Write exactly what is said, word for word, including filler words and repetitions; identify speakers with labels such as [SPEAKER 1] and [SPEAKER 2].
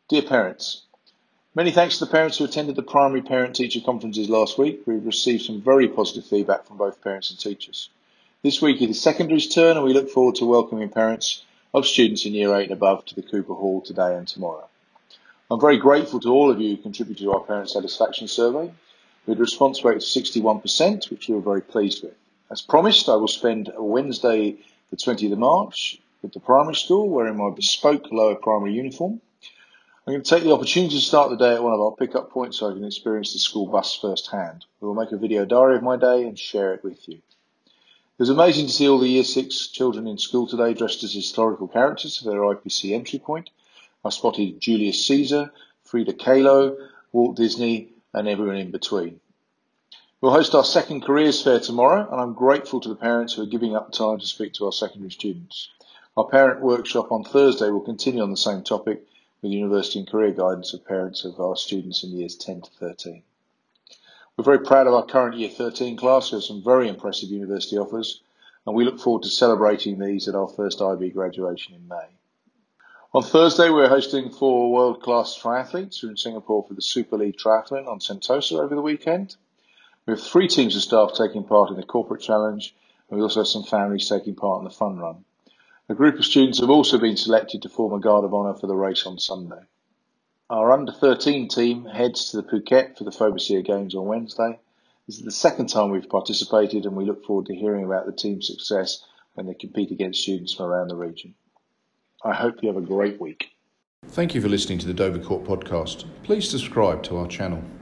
[SPEAKER 1] Dear parents, many thanks to the parents who attended the primary parent-teacher conferences last week. We've received some very positive feedback from both parents and teachers. This week it is secondary's turn, and we look forward to welcoming parents of students in year eight and above to the Cooper Hall today and tomorrow. I'm very grateful to all of you who contributed to our parent satisfaction survey. We had a response rate of sixty-one percent, which we were very pleased with. As promised, I will spend Wednesday the twentieth of March with the primary school wearing my bespoke lower primary uniform. I'm going to take the opportunity to start the day at one of our pick-up points so I can experience the school bus firsthand. We will make a video diary of my day and share it with you. It was amazing to see all the year six children in school today dressed as historical characters for their I P C entry point. I spotted Julius Caesar, Frida Kahlo, Walt Disney and everyone in between. We'll host our second careers fair tomorrow, and I'm grateful to the parents who are giving up time to speak to our secondary students. Our parent workshop on Thursday will continue on the same topic with university and career guidance of parents of our students in years ten to thirteen. We're very proud of our current year thirteen class who have some very impressive university offers, and we look forward to celebrating these at our first I B graduation in May. On Thursday, we're hosting four world-class triathletes who are in Singapore for the Super League Triathlon on Sentosa over the weekend. We have three teams of staff taking part in the Corporate Challenge, and we also have some families taking part in the Fun Run. A group of students have also been selected to form a Guard of Honour for the race on Sunday. Our under thirteen team heads to the Phuket for the Fobasia Games on Wednesday. This is the second time we've participated, and we look forward to hearing about the team's success when they compete against students from around the region. I hope you have a great week.
[SPEAKER 2] Thank you for listening to the Dover Court podcast. Please subscribe to our channel.